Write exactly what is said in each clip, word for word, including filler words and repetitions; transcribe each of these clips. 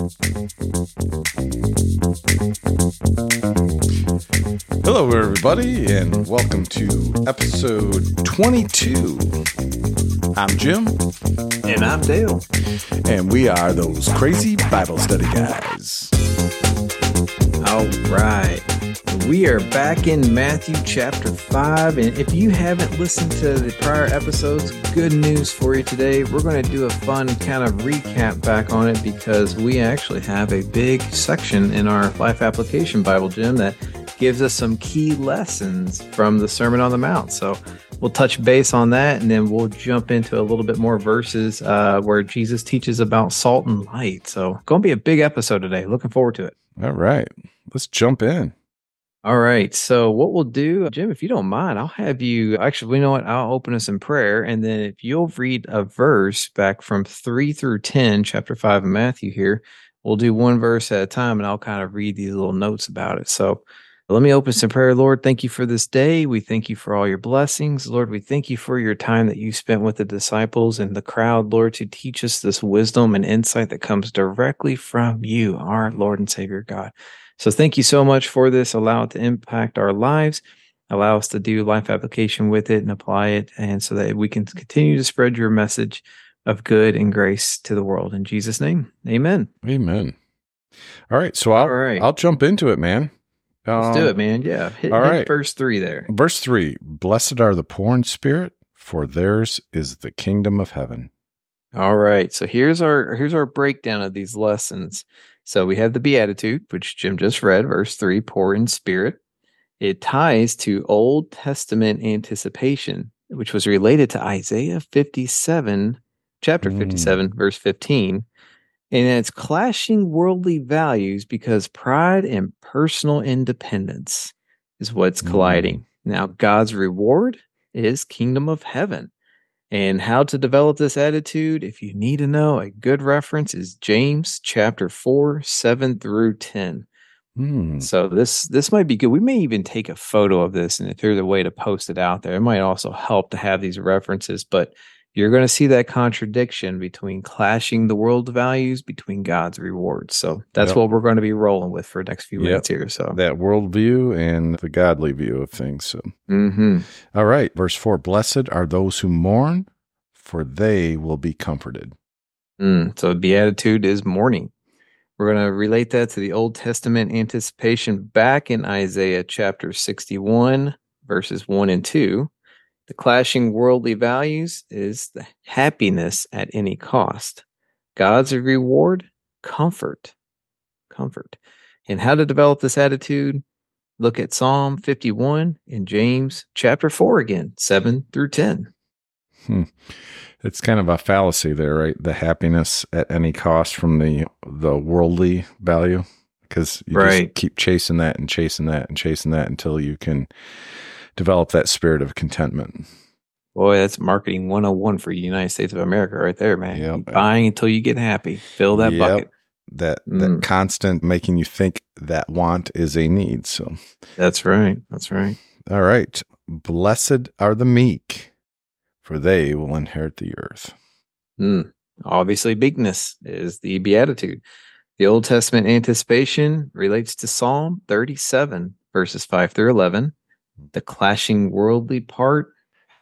Hello, everybody, and welcome to episode twenty-two. I'm Jim. And I'm Dale. And we are those crazy Bible study guys. All right. We are back in Matthew chapter five. And if you haven't listened to the prior episodes, good news for you today. We're going to do a fun kind of recap back on it because we actually have a big section in our Life Application Bible, Jim, that gives us some key lessons from the Sermon on the Mount. So we'll touch base on that, and then we'll jump into a little bit more verses uh, where Jesus teaches about salt and light. So going to be a big episode today. Looking forward to it. All right. Let's jump in. All right. So what we'll do, Jim, if you don't mind, I'll have you, actually, you know what? I'll open us in prayer. And then if you'll read a verse back from three through ten, chapter five of Matthew here, we'll do one verse at a time, and I'll kind of read these little notes about it. So let me open some prayer. Lord, thank you for this day. We thank you for all your blessings. Lord, we thank you for your time that you spent with the disciples and the crowd, Lord, to teach us this wisdom and insight that comes directly from you, our Lord and Savior God. So thank you so much for this. Allow it to impact our lives. Allow us to do life application with it and apply it, and so that we can continue to spread your message of good and grace to the world. In Jesus' name, amen. Amen. All right. So I'll, All right. I'll jump into it, man. Let's um, do it, man. Yeah. Hit, all hit right. verse three there. Verse three, blessed are the poor in spirit, for theirs is the kingdom of heaven. All right. So here's our here's our breakdown of these lessons. So we have the Beatitude, which Jim just read, verse three, poor in spirit. It ties to Old Testament anticipation, which was related to Isaiah fifty-seven, chapter Mm. fifty-seven, verse fifteen. And it's clashing worldly values because pride and personal independence is what's colliding. Mm. Now, God's reward is kingdom of heaven. And how to develop this attitude, if you need to know, a good reference is James chapter four, seven through ten. Mm. So this this might be good. We may even take a photo of this, and if there's a way to post it out there, it might also help to have these references. But you're going to see that contradiction between clashing the world values between God's rewards. So that's Yep. what we're going to be rolling with for the next few Yep. minutes here. So That worldview and the godly view of things. So, mm-hmm. all right. Verse four, blessed are those who mourn, for they will be comforted. Mm, so beatitude is mourning. We're going to relate that to the Old Testament anticipation back in Isaiah chapter sixty-one, verses one and two. The clashing worldly values is the happiness at any cost. God's reward, comfort. Comfort. And how to develop this attitude? Look at Psalm fifty-one and James chapter four again, seven through ten. Hmm. It's kind of a fallacy there, right? The happiness at any cost from the the worldly value, because you Right. just keep chasing that and chasing that and chasing that until you can develop that spirit of contentment. Boy, that's marketing one oh one for the United States of America right there, man. Yep. Keep buying until you get happy. Fill that Yep. bucket. That Mm. that constant making you think that want is a need. So That's right. That's right. all right. Blessed are the meek, for they will inherit the earth. Mm. Obviously, meekness is the beatitude. The Old Testament anticipation relates to Psalm thirty-seven, verses five through eleven. The clashing worldly part,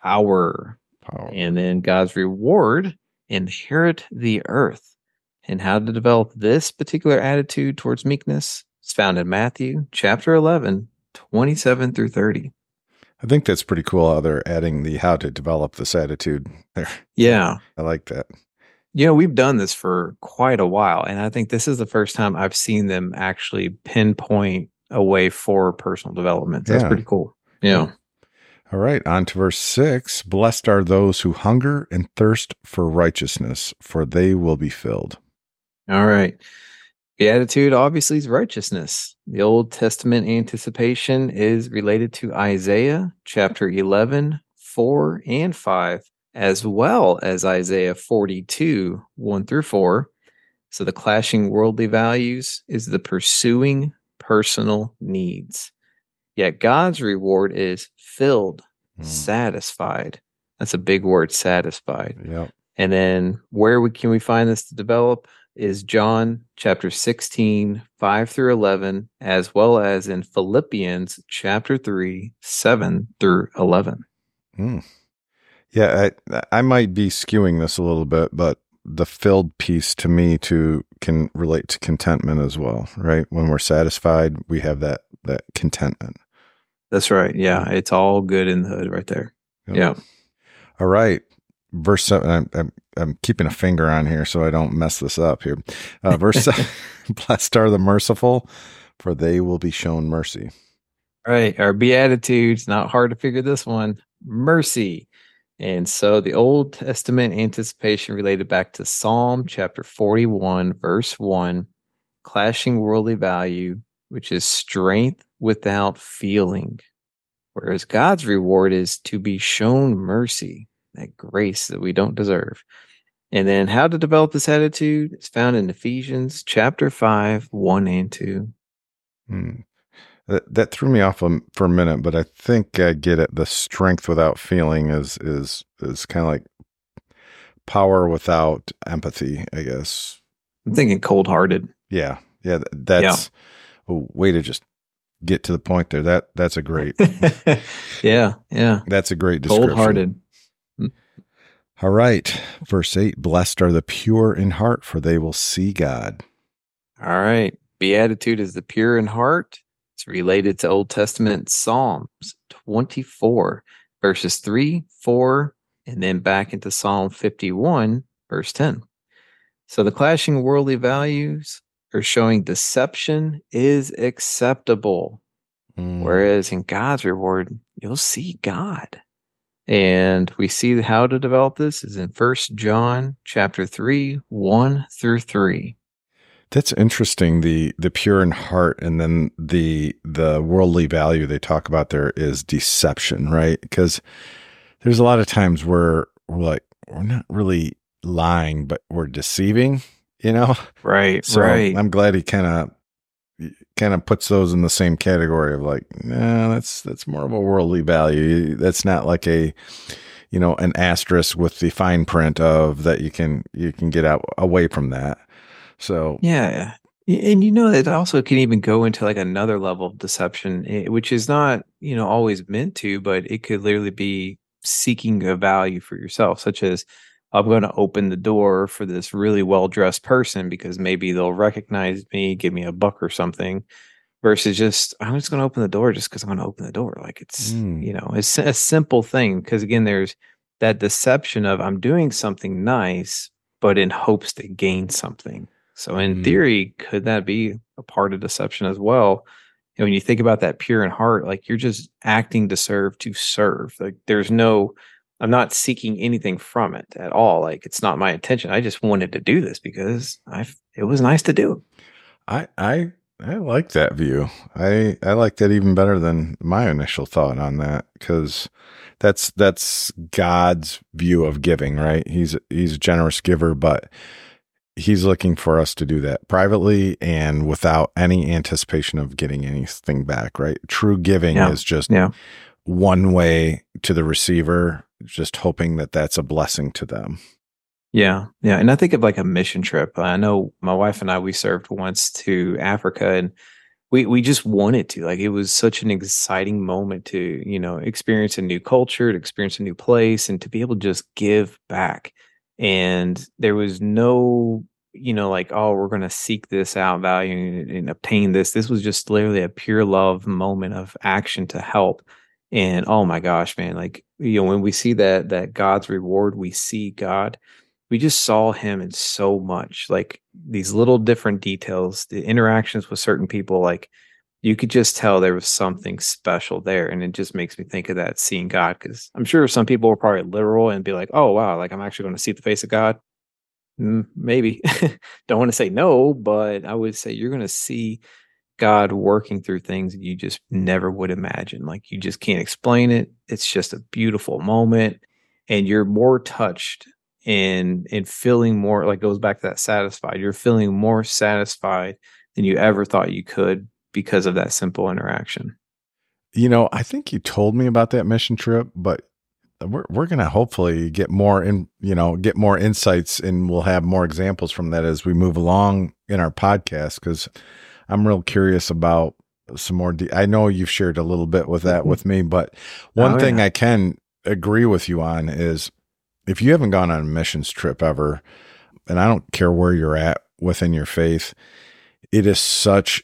power. Power. And then God's reward, inherit the earth. And how to develop this particular attitude towards meekness is found in Matthew chapter eleven, twenty-seven through thirty. I think that's pretty cool how they're adding the how to develop this attitude there. Yeah. I like that. You know, we've done this for quite a while, and I think this is the first time I've seen them actually pinpoint a way for personal development. That's Yeah. pretty cool. Yeah. All right, on to verse six. Blessed are those who hunger and thirst for righteousness, for they will be filled. All right. Beatitude obviously is righteousness. The Old Testament anticipation is related to Isaiah chapter eleven, four and five, as well as Isaiah forty-two, one through four. So the clashing worldly values is the pursuing personal needs. Yet God's reward is filled, Mm. satisfied. That's a big word, satisfied. Yep. And then where we, can we find this to develop? is John chapter sixteen, five through eleven, as well as in Philippians chapter three, seven through eleven. Mm. Yeah, I, I might be skewing this a little bit, but the filled piece to me too can relate to contentment as well, right? When we're satisfied, we have that that contentment. That's right. Yeah, it's all good in the hood right there. Yep. Yeah. All right. Verse seven. I'm, I'm I'm keeping a finger on here so I don't mess this up here. Uh, verse seven. Blessed are the merciful, for they will be shown mercy. All right. Our beatitudes. Not hard to figure this one. Mercy. And so the Old Testament anticipation related back to Psalm chapter forty-one, verse one, clashing worldly value, which is strength without feeling. Whereas God's reward is to be shown mercy, that grace that we don't deserve. And then how to develop this attitude is found in Ephesians chapter five, one and two. Hmm. That, that threw me off a, for a minute, but I think I get it. The strength without feeling is is is kind of like power without empathy, I guess. I'm thinking cold-hearted. Yeah, yeah. That's yeah. a way to just get to the point there. That that's a great. yeah, yeah. That's a great description. Cold-hearted. All right, verse eight: Blessed are the pure in heart, for they will see God. All right, beatitude is the pure in heart. It's related to Old Testament Psalms twenty-four, verses three, four, and then back into Psalm fifty-one, verse ten. So the clashing worldly values are showing deception is acceptable, mm. whereas in God's reward, you'll see God. And we see how to develop this is in First John chapter three, one through three. That's interesting. The the pure in heart, and then the the worldly value they talk about there is deception, right? Because there's a lot of times where we're like, we're not really lying, but we're deceiving, you know? Right, so right. I'm glad he kind of kind of puts those in the same category of like, nah, that's that's more of a worldly value. That's not like a, you know, an asterisk with the fine print of that you can you can get out away from that. So yeah, and you know it also can even go into like another level of deception, which is not you know always meant to, but it could literally be seeking a value for yourself, such as I'm going to open the door for this really well dressed person because maybe they'll recognize me, give me a buck or something, versus just I'm just going to open the door just because I'm going to open the door. Like it's mm. you know it's a simple thing because again, there's that deception of I'm doing something nice, but in hopes to gain something. So in mm. theory, could that be a part of deception as well? And when you think about that pure in heart, like you're just acting to serve to serve. Like there's no, I'm not seeking anything from it at all. Like it's not my intention. I just wanted to do this because I, it was nice to do. I, I, I like that view. I, I like that even better than my initial thought on that because that's, that's God's view of giving, right? He's, he's a generous giver, but he's looking for us to do that privately and without any anticipation of getting anything back, right? True giving yeah. is just yeah. one way to the receiver, just hoping that that's a blessing to them. Yeah. Yeah. And I think of like a mission trip. I know my wife and I, we served once to Africa and we, we just wanted to, like, it was such an exciting moment to, you know, experience a new culture, to experience a new place and to be able to just give back. And there was no, you know, like, oh, we're going to seek this out value and, and obtain this. This was just literally a pure love moment of action to help. And oh my gosh, man, like, you know, when we see that, that God's reward, we see God, we just saw him in so much, like these little different details, the interactions with certain people, like you could just tell there was something special there. And it just makes me think of that, seeing God, because I'm sure some people were probably literal and be like, oh, wow, like I'm actually going to see the face of God. Mm, maybe. Don't want to say no, but I would say you're going to see God working through things that you just never would imagine. Like you just can't explain it. It's just a beautiful moment. And you're more touched and, and feeling more, like goes back to that satisfied. You're feeling more satisfied than you ever thought you could because of that simple interaction. You know, I think you told me about that mission trip, but we're we're gonna hopefully get more in, you know, get more insights, and we'll have more examples from that as we move along in our podcast. Because I'm real curious about some more. De- I know you've shared a little bit with that with me, but one Oh, thing yeah. I can agree with you on is if you haven't gone on a missions trip ever, and I don't care where you're at within your faith, it is such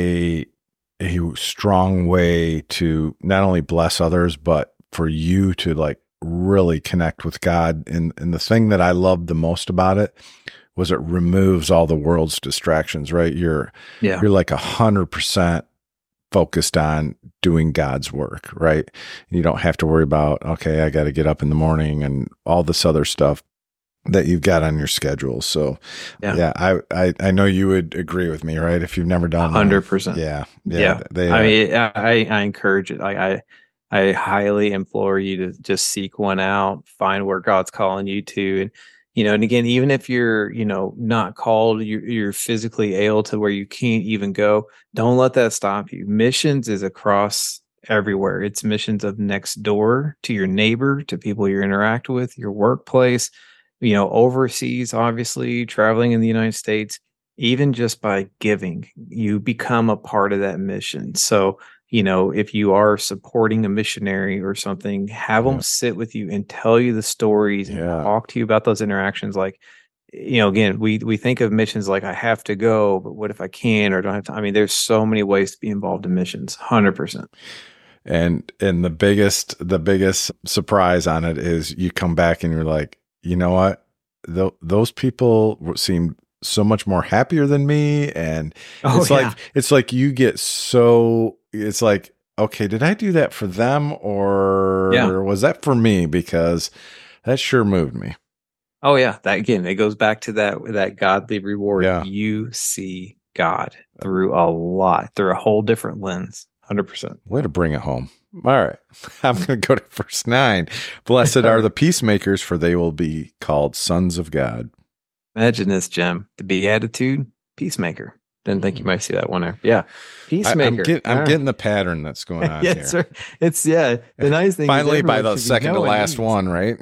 a a strong way to not only bless others, but for you to like really connect with God. And and the thing that I loved the most about it was it removes all the world's distractions, right? You're Yeah. you're like a hundred percent focused on doing God's work, right? You don't have to worry about, okay, I got to get up in the morning and all this other stuff that you've got on your schedule. So Yeah. yeah, I, I, I know you would agree with me, right? If you've never done one hundred percent. Yeah. Yeah. Yeah. They, I uh, mean, I, I encourage it. Like I, I highly implore you to just seek one out, find where God's calling you to. And, you know, and again, even if you're, you know, not called, you're, you're physically ill to where you can't even go, don't let that stop you. Missions is across everywhere. It's missions of next door to your neighbor, to people you interact with, your workplace, you know, overseas, obviously, traveling in the United States. Even just by giving, you become a part of that mission. So, you know, if you are supporting a missionary or something, have them Yeah. sit with you and tell you the stories and Yeah. talk to you about those interactions. Like, you know, again, we we think of missions like I have to go, but what if I can or don't have to? I mean, there's so many ways to be involved in missions. one hundred percent. And, and the biggest, the biggest surprise on it is you come back and you're like, you know what? Th- those people seem so much more happier than me. And Oh, it's yeah. like, it's like you get so, it's like, okay, did I do that for them or Yeah. was that for me? Because that sure moved me. Oh, yeah. That again, it goes back to that that godly reward. Yeah. You see God through a lot, through a whole different lens. one hundred percent. Way to bring it home. All right. I'm going to go to verse nine. Blessed are the peacemakers, for they will be called sons of God. Imagine this, Jim. The beatitude, peacemaker. Didn't think you might see that one there. Yeah. Peacemaker. I, I'm, get, I'm Ah. getting the pattern that's going on yeah, here. it's, it's, yeah. The nice thing Finally, is by everyone the should be second to knowing last these. one, right?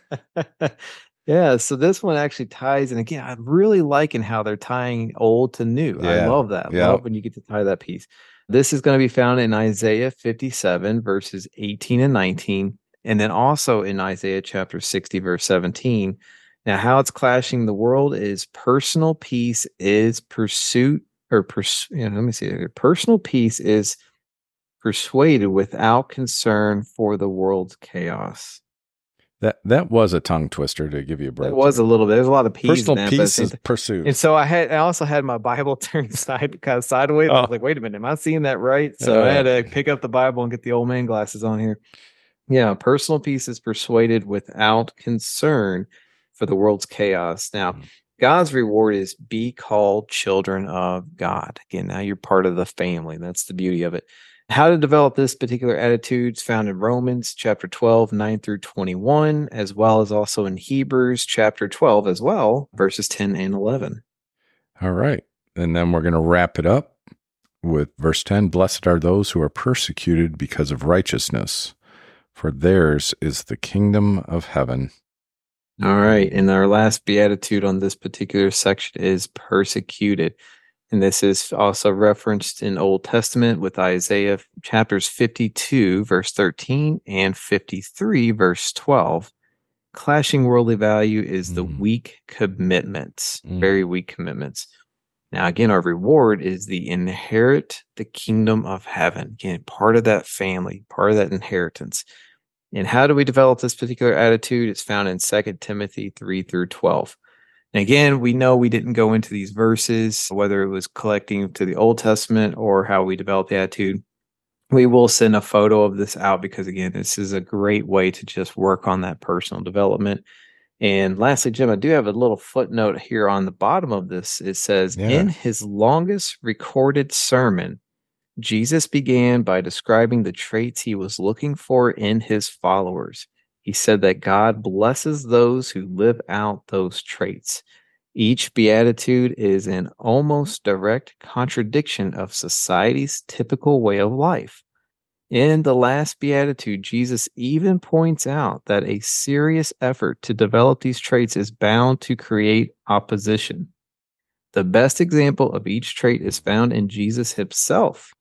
Yeah, so this one actually ties, and again, I'm really liking how they're tying old to new. I Yeah, love that. yeah. Love when you get to tie that piece. This is going to be found in Isaiah fifty-seven, verses eighteen and nineteen, and then also in Isaiah chapter sixty, verse seventeen. Now, how it's clashing the world is personal peace is pursuit, or pers- you know, let me see here. Personal peace is persuaded without concern for the world's chaos. That that was a tongue twister to give you a break. It was there. a little bit. There's a lot of peace. Personal in that, but at the peace same is time- pursuit. And so I had, I also had my Bible turned side kind of sideways. I Oh. was like, wait a minute, am I seeing that right? So I had Uh. to pick up the Bible and get the old man glasses on here. Yeah, personal peace is persuaded without concern for the world's chaos. Now, Mhm. God's reward is be called children of God. Again, now you're part of the family. That's the beauty of it. How to develop this particular attitude is found in Romans chapter twelve, nine through twenty-one, as well as also in Hebrews chapter twelve as well, verses ten and eleven. All right. And then we're going to wrap it up with verse ten. Blessed are those who are persecuted because of righteousness, for theirs is the kingdom of heaven. All right. And our last beatitude on this particular section is persecuted. And this is also referenced in Old Testament with Isaiah chapters fifty-two, verse thirteen, and fifty-three, verse twelve. Clashing worldly value is the Mm. weak commitments, Mm. very weak commitments. Now, again, our reward is the inherit the kingdom of heaven. Again, part of that family, part of that inheritance. And how do we develop this particular attitude? It's found in Second Timothy three through twelve. And again, we know we didn't go into these verses, whether it was collecting to the Old Testament or how we developed the attitude. We will send a photo of this out because, again, this is a great way to just work on that personal development. And lastly, Jim, I do have a little footnote here on the bottom of this. It says, Yeah. in his longest recorded sermon, Jesus began by describing the traits he was looking for in his followers. He said that God blesses those who live out those traits. Each beatitude is an almost direct contradiction of society's typical way of life. In the last beatitude, Jesus even points out that a serious effort to develop these traits is bound to create opposition. The best example of each trait is found in Jesus himself.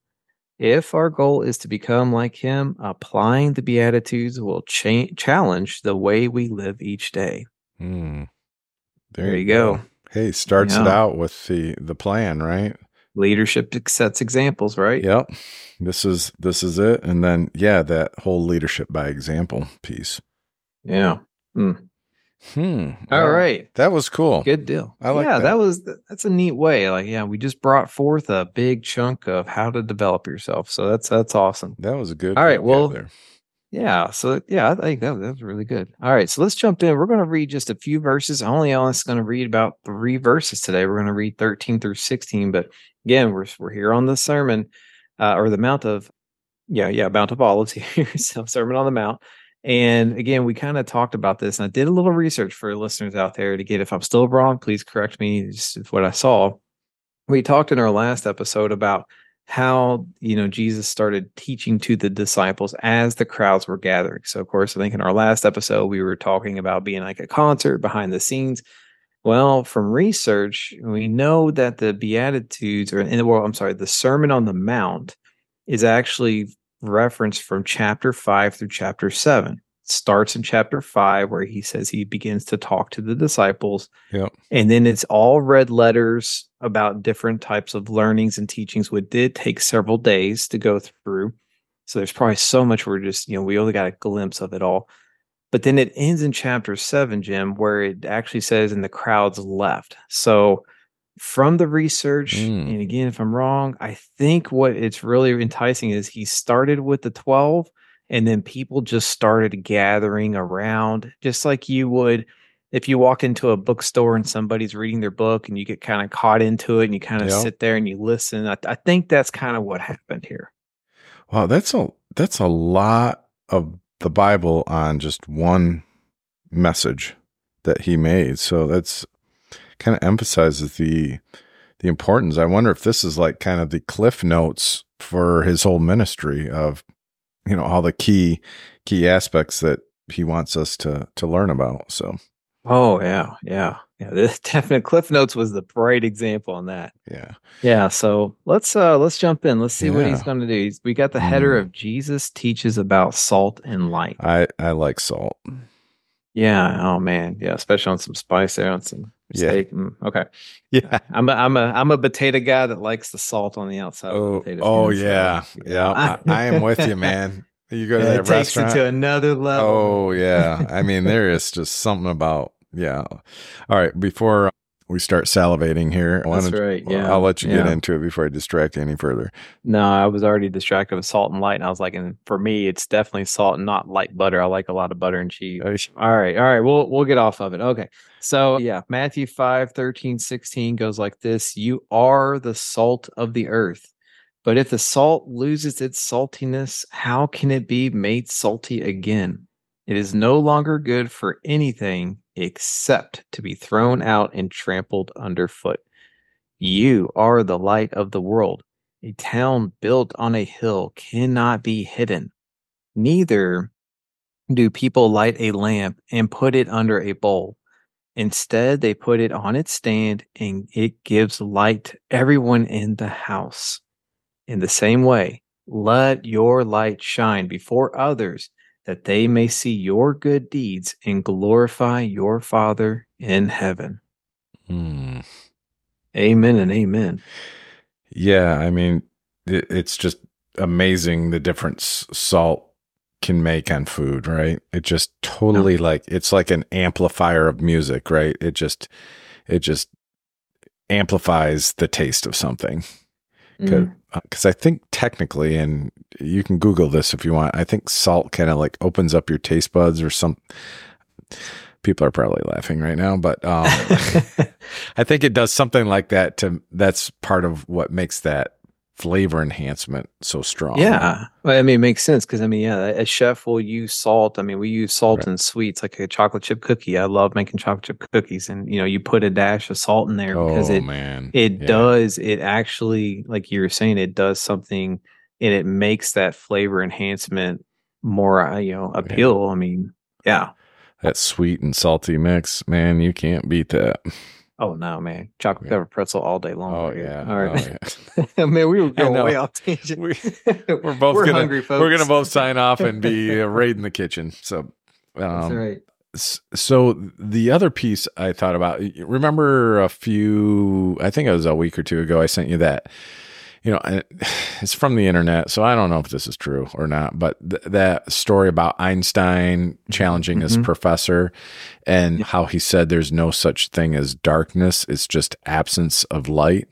If our goal is to become like him, applying the Beatitudes will cha- challenge the way we live each day. Hmm. There, there you go. go. Hey, starts yeah. it out with the, the plan, right? Leadership sets examples, right? Yep. This is this is it. And then, yeah, that whole leadership by example piece. Yeah. Hmm. Hmm. All well, right. That was cool. Good deal. I like yeah, that. that was that's a neat way. Like, yeah, we just brought forth a big chunk of how to develop yourself. So that's that's awesome. That was a good. All right. Well, there. yeah. So yeah, I think that, that was really good. All right. So let's jump in. We're going to read just a few verses. Only Ellis is going to read about three verses today. We're going to read thirteen through sixteen. But again, we're we're here on the sermon uh, or the Mount of yeah yeah Mount of Olives here. So Sermon on the Mount. And again, we kind of talked about this, and I did a little research for listeners out there to get, if I'm still wrong, please correct me. This is what I saw. We talked in our last episode about how, you know, Jesus started teaching to the disciples as the crowds were gathering. So, of course, I think in our last episode, we were talking about being like a concert behind the scenes. Well, from research, we know that the Beatitudes, or in the world, I'm sorry, the Sermon on the Mount is actually reference from chapter five through chapter seven. It starts in chapter five where he says he begins to talk to the disciples. Yep. And then it's all red letters about different types of learnings and teachings, which did take several days to go through. So there's probably so much we're just, you know, we only got a glimpse of it all. But then it ends in chapter seven, Jim, where it actually says, and the crowds left. So from the research, mm. and again, if I'm wrong, I think what it's really enticing is he started with the twelve, and then people just started gathering around, just like you would if you walk into a bookstore and somebody's reading their book and you get kind of caught into it and you kind of yep. sit there and you listen. I, I think that's kind of what happened here. Wow, that's a that's a lot of the Bible on just one message that he made. So that's kind of emphasizes the the importance. I wonder if this is like kind of the cliff notes for his whole ministry of, you know, all the key key aspects that he wants us to to learn about. So oh yeah, yeah. Yeah, this definite Cliff Notes was the bright example on that. Yeah. Yeah, so let's uh let's jump in. Let's see yeah. what he's going to do. He's, we got the header mm. of Jesus teaches about salt and light. I I like salt. Yeah, oh man. Yeah, especially on some spice there on some steak. Yeah. Mm, okay. Yeah. I'm a I'm a I'm a potato guy that likes the salt on the outside oh, of the potato. Oh yeah. So, yeah. yeah. I, I am with you, man. You go to yeah, that it takes restaurant. It to another level. Oh yeah. I mean, there is just something about yeah. All right, before we start salivating here, that's right. Yeah, I'll let you yeah. get into it before I distract you any further. No, I was already distracted with salt and light, and I was like, and for me, it's definitely salt and not light butter. I like a lot of butter and cheese. All right, all right, we'll we'll get off of it. Okay, so yeah, Matthew five, thirteen, sixteen goes like this: You are the salt of the earth, but if the salt loses its saltiness, how can it be made salty again? It is no longer good for anything except to be thrown out and trampled underfoot. You are the light of the world. A town built on a hill cannot be hidden. Neither do people light a lamp and put it under a bowl. Instead, they put it on its stand, and it gives light to everyone in the house. In the same way, let your light shine before others, that they may see your good deeds and glorify your Father in heaven. Hmm. Amen and amen. Yeah, I mean, it, it's just amazing the difference salt can make on food, right? It just totally no. like, it's like an amplifier of music, right? It just, it just amplifies the taste of something. Because mm. I think technically, and you can Google this if you want, I think salt kind of like opens up your taste buds or some. People are probably laughing right now, but um, I think it does something like that. To that's part of what makes that flavor enhancement so strong. Yeah, well, I mean, it makes sense because I mean, yeah, a chef will use salt. I mean, we use salt right. in sweets, like a chocolate chip cookie. I love making chocolate chip cookies, and you know, you put a dash of salt in there because oh, it man. it yeah. does it actually, like you were saying, it does something and it makes that flavor enhancement more, uh, you know, appeal. Yeah. I mean, yeah. That sweet and salty mix, man, you can't beat that. Oh no, man! Chocolate covered pretzel all day long. Oh right yeah, all right. Oh, yeah. Man, we were going way off tangent. We, we're both we're gonna, hungry, folks. We're gonna both sign off and be uh, raiding the kitchen. So, um, that's right. So the other piece I thought about, remember a few, I think it was a week or two ago, I sent you that. You know, it's from the internet, so I don't know if this is true or not, but th- that story about Einstein challenging mm-hmm. his professor and yeah. how he said there's no such thing as darkness, it's just absence of light.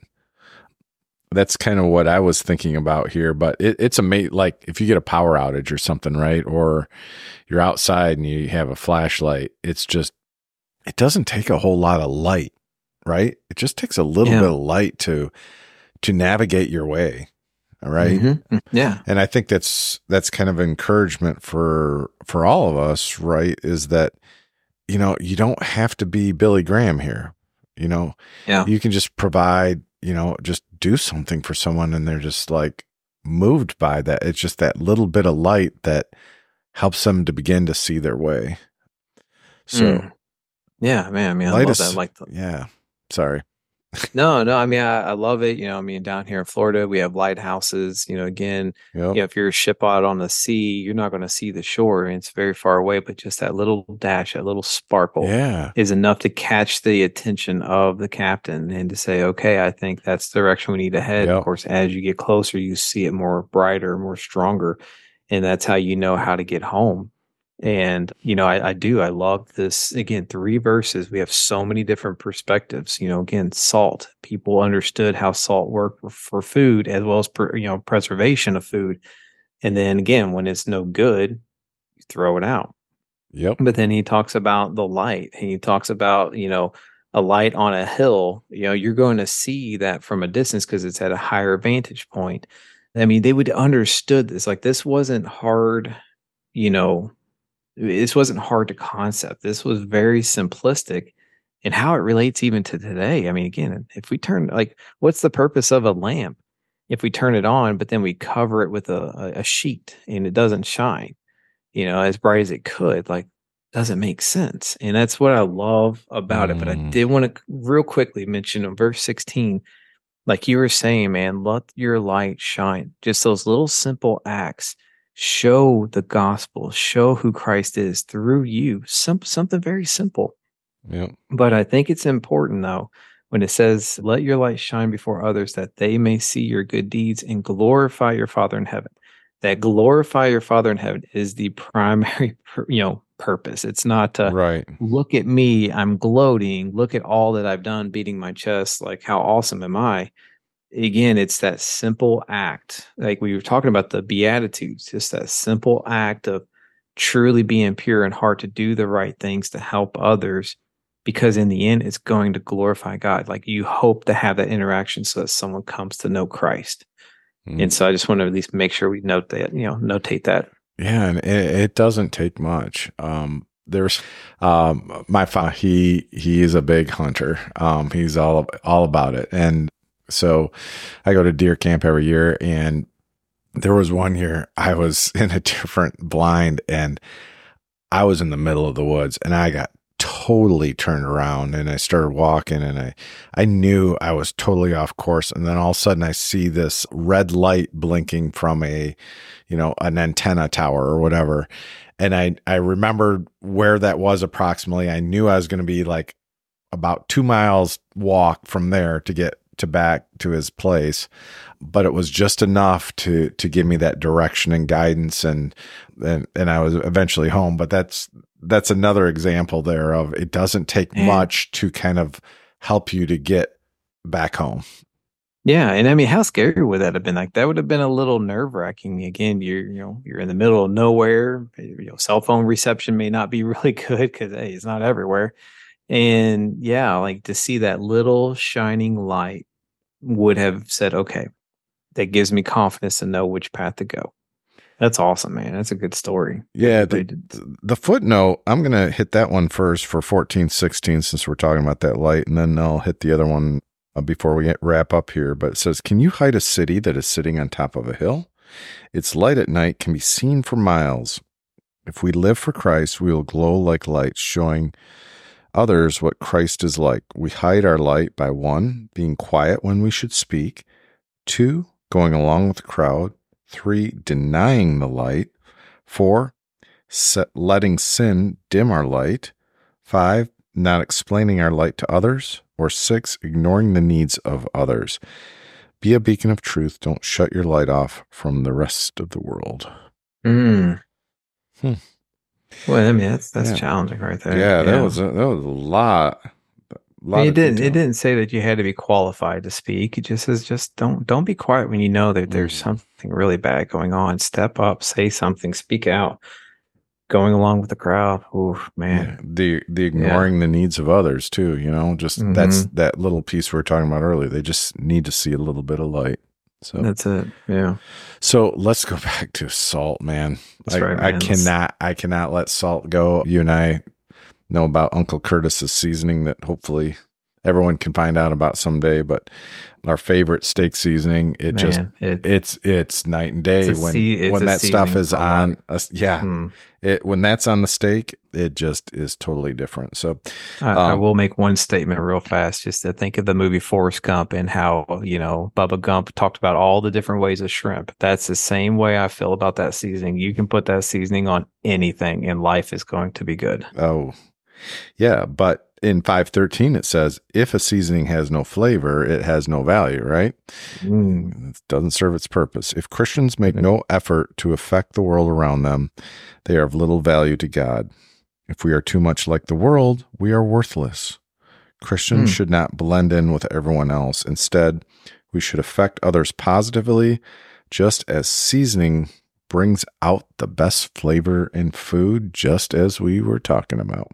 That's kind of what I was thinking about here, but it, it's amazing. Like if you get a power outage or something, right? Or you're outside and you have a flashlight, it's just, it doesn't take a whole lot of light, right? It just takes a little yeah. bit of light to to navigate your way. All right. Mm-hmm. Yeah. And I think that's, that's kind of encouragement for, for all of us, right? Is that, you know, you don't have to be Billy Graham here, you know, yeah. you can just provide, you know, just do something for someone and they're just like moved by that. It's just that little bit of light that helps them to begin to see their way. So mm. yeah, man, I mean, I love is, that. Like, the- yeah, sorry. no, no. I mean, I, I love it. You know, I mean, down here in Florida, we have lighthouses. You know, again, yep. you know, if you're a ship out on the sea, you're not going to see the shore, and it's very far away. But just that little dash, that little sparkle, yeah. is enough to catch the attention of the captain and to say, "Okay, I think that's the direction we need to head." Yep. Of course, as you get closer, you see it more brighter, more stronger, and that's how you know how to get home. And, you know, I, I do, I love this, again, three verses. We have so many different perspectives, you know, again, salt, people understood how salt worked for, for food as well as, per, you know, preservation of food. And then again, when it's no good, you throw it out. Yep. But then he talks about the light. He talks about, you know, a light on a hill, you know, you're going to see that from a distance because it's at a higher vantage point. I mean, they would understood this, like this wasn't hard, you know, this wasn't hard to concept. This was very simplistic in how it relates even to today. I mean, again, if we turn, like, what's the purpose of a lamp? If we turn it on, but then we cover it with a, a sheet and it doesn't shine, you know, as bright as it could, like, doesn't make sense. And that's what I love about mm. it. But I did want to real quickly mention in verse sixteen, like you were saying, man, let your light shine. Just those little simple acts. Show the gospel, show who Christ is through you. Some, something very simple. Yeah. But I think it's important, though, when it says, let your light shine before others that they may see your good deeds and glorify your Father in heaven. That glorify your Father in heaven is the primary, you know, purpose. It's not to right. look at me, I'm gloating, look at all that I've done, beating my chest, like how awesome am I? Again, it's that simple act. Like we were talking about the Beatitudes, just that simple act of truly being pure in heart to do the right things to help others, because in the end, it's going to glorify God. Like you hope to have that interaction so that someone comes to know Christ. Mm. And so I just want to at least make sure we note that, you know, notate that. Yeah, and it, it doesn't take much. Um, there's um, my father. He he is a big hunter. Um, he's all all about it, and so I go to deer camp every year, and there was one year I was in a different blind and I was in the middle of the woods and I got totally turned around and I started walking and I, I knew I was totally off course. And then all of a sudden I see this red light blinking from a, you know, an antenna tower or whatever. And I, I remembered where that was approximately. I knew I was going to be like about two miles walk from there to get to back to his place, but it was just enough to, to give me that direction and guidance. And, and, and I was eventually home, but that's, that's another example there of it doesn't take mm. much to kind of help you to get back home. Yeah. And I mean, how scary would that have been? Like that would have been a little nerve wracking. Again, you're, you know, you're in the middle of nowhere, you know, cell phone reception may not be really good because, hey, it's not everywhere. And yeah, like to see that little shining light would have said, okay, that gives me confidence to know which path to go. That's awesome, man. That's a good story. Yeah. The, the footnote, I'm going to hit that one first for fourteen, sixteen, since we're talking about that light, and then I'll hit the other one uh, before we get, wrap up here. But it says, can you hide a city that is sitting on top of a hill? Its light at night can be seen for miles. If we live for Christ, we will glow like lights, showing others what Christ is like. We hide our light by one, being quiet when we should speak, two, going along with the crowd, three, denying the light, four, set, letting sin dim our light, five, not explaining our light to others, or six, ignoring the needs of others. Be a beacon of truth. Don't shut your light off from the rest of the world. Mm. Hmm. Well, I mean, that's that's Yeah. challenging right there. Yeah, that was a, that was a lot. A lot it of didn't. detail. It didn't say that you had to be qualified to speak. It just says, just don't don't be quiet when you know that there's Mm. something really bad going on. Step up, say something, speak out. Going along with the crowd. Ooh, man. Yeah, the the ignoring the needs of others too. You know, just Mhm. that's that little piece we were talking about earlier. They just need to see a little bit of light. So That's it. Yeah. So let's go back to salt, man. That's I, right, I man. cannot, I cannot let salt go. You and I know about Uncle Curtis's seasoning that hopefully everyone can find out about someday. But our favorite steak seasoning, it Man, just, it- it's, it's night and day It's a when, sea- it's when a that stuff seasoning is for on. life. us yeah. Hmm. It, when that's on the steak, it just is totally different. So I, I um, will make one statement real fast, just to think of the movie Forrest Gump and how, you know, Bubba Gump talked about all the different ways of shrimp. That's the same way I feel about that seasoning. You can put that seasoning on anything and life is going to be good. Oh, yeah. But in five thirteen, it says, if a seasoning has no flavor, it has no value, right? Mm. It doesn't serve its purpose. If Christians make no effort to affect the world around them, they are of little value to God. If we are too much like the world, we are worthless. Christians Hmm. should not blend in with everyone else. Instead, we should affect others positively, just as seasoning brings out the best flavor in food, just as we were talking about.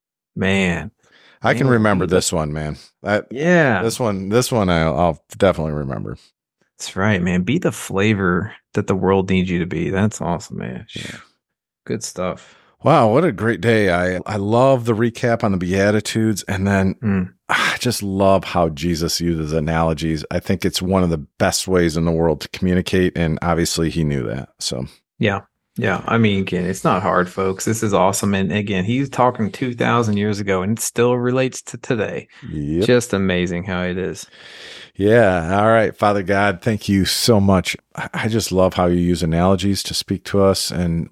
Man. I can Man, remember you- this one, man. I, Yeah. This one, this one, I'll, I'll definitely remember. That's right, man. Be the flavor that the world needs you to be. That's awesome, man. Yeah. Good stuff. Wow, what a great day! I I love the recap on the Beatitudes, and then Mm. I just love how Jesus uses analogies. I think it's one of the best ways in the world to communicate, and obviously he knew that. So Yeah. Yeah. I mean, again, it's not hard, folks. This is awesome. And again, he's talking two thousand years ago and it still relates to today. yep. Just amazing how it is. Yeah. All right, Father God, thank you so much. I I just love how you use analogies to speak to us, and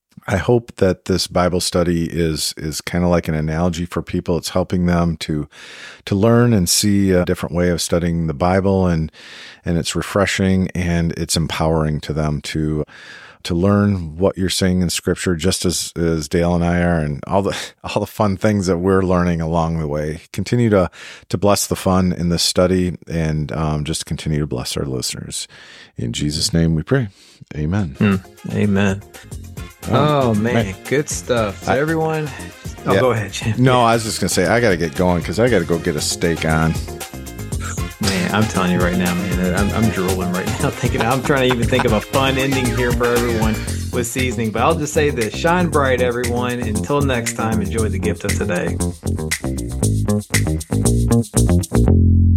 I hope that this Bible study is is kind of like an analogy for people. It's helping them to to learn and see a different way of studying the Bible, and and it's refreshing and it's empowering to them to to learn what you're saying in Scripture, just as as Dale and I are, and all the all the fun things that we're learning along the way. Continue to to bless the fun in this study, and um, just continue to bless our listeners. In Jesus' name, we pray. Amen. Mm. Amen. Oh, man. Good stuff. So I- everyone, oh, Yeah. go ahead, Jim. No, I was just gonna say I got to get going because I got to go get a steak on. Man, I'm telling you right now, man, I'm, I'm drooling right now thinking, I'm trying to even think of a fun ending here for everyone with seasoning. But I'll just say this, shine bright, everyone. Until next time, enjoy the gift of today.